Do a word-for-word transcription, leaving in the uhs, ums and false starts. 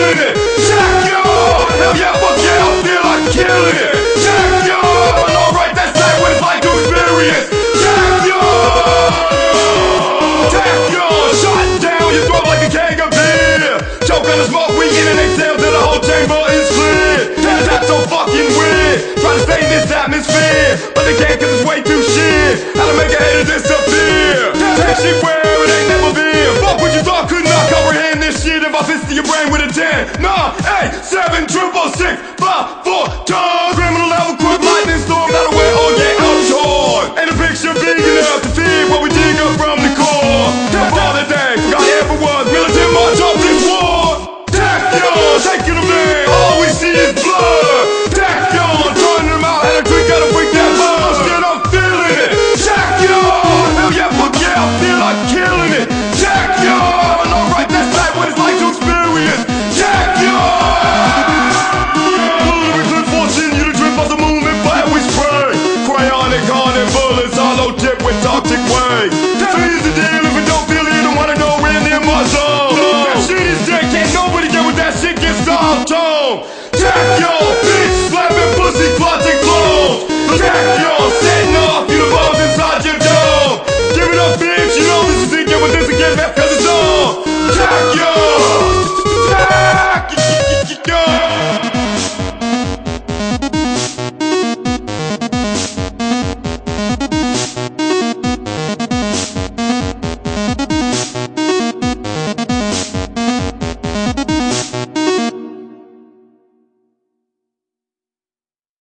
feeling it. Tachyon, hell yeah, fuck yeah, I feel like killing it. Tachyon, alright, that's like what it's like to experience. Tachyon, Tachyon, shot down your throat like a keg of beer. Choke on the smoke, we in and exhale till the whole chamber is clear. That's, that's so fucking weird. Try to stay in this atmosphere, but they can't cause it's way too shit. How to make a hater disappear. Take shit where it ain't never been. Fuck what you thought, could not comprehend this shit. If I fist to your brain with a ten, nine, eight, seven, triple six, five, four, time. Criminal level, quick lightning storm, that'll wear or get outshore. And the picture big enough to feed what we dig up from the core. Death all the day, forgot ever was militant march off this war. Tachyon, taking them there, all we see is blood. Tachyon, turning them out, had a drink, gotta break that buzz. Still I'm feeling it. Tachyon, hell yeah, fuck yeah, I feel like killing it. Tachyon, alright, that's like what it's like to experience. Tachyon, Lunar eclipse fortune, you the drip of the moon and fire we spray. Cryonic, haunted bullets, hollow tip with toxic waves. So here's the deal, if it don't feel it, you don't wanna know we're near my zone. That shit is dead, can't nobody get with that shit, gets all tone. Tachyon.